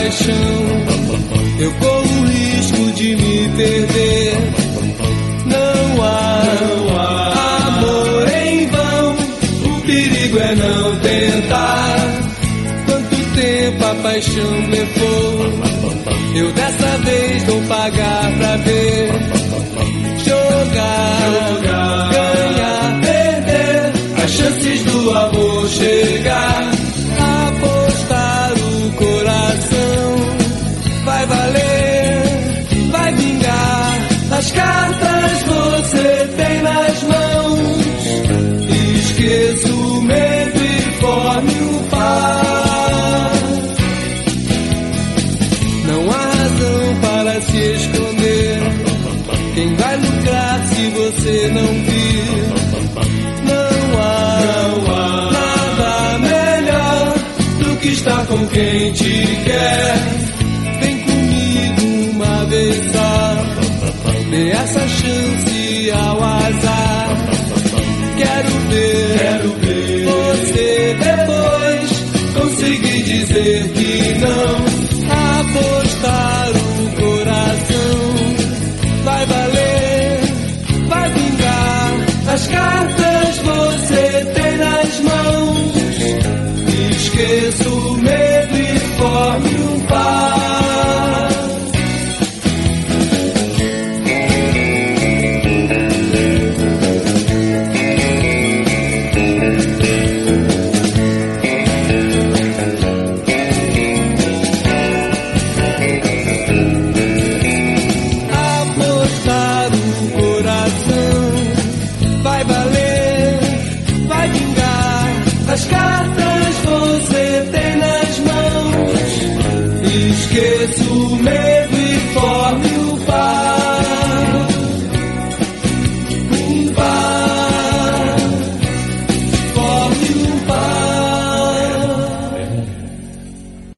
paixão, eu corro o risco de me perder. Não há amor em vão, o perigo é não tentar. Quanto tempo a paixão levou, eu dessa vez vou pagar pra ver. Jogar, ganhar, perder, as chances do amor chegar. Apostar o coração, vai valer, vai vingar. As cartas você tem nas mãos. Esqueça o medo e forme um par. Não há razão para se esconder. Quem vai lucrar se você não vir? Não há nada melhor do que estar com quem te quer. Vem comigo uma vez só, dê essa chance ao azar. Quero ver você depois conseguir dizer que não. Apostar o coração, vai valer, vai vingar. As cartas você tem nas mãos. Esqueça o medo e forme um par. Apostar o coração, vai valer, vai vingar. As cartas você tem nas mãos. Esqueça o medo e forme